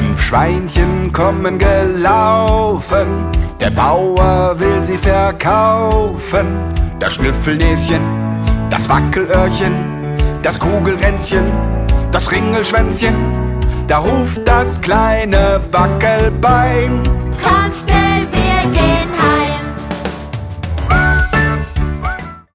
5 Schweinchen kommen gelaufen, der Bauer will sie verkaufen. Das Schnüffelnäschen, das Wackelöhrchen, das Kugelränzchen, das Ringelschwänzchen, da ruft das kleine Wackelbein: